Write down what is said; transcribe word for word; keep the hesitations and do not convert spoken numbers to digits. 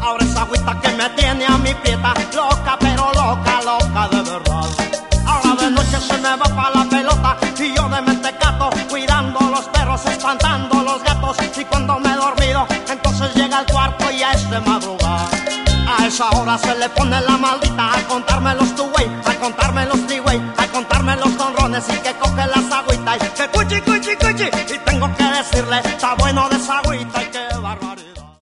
Ahora esa agüita que me tiene a mi prieta, loca, pero loca, loca de verdad. Ahora de noche se me va pa' la pelota y yo de mentecato, cuidando los perros, espantando los gatos. Y cuando me he dormido, entonces llega al cuarto y ya es de madrugada. A esa hora se le pone la maldita a contarme los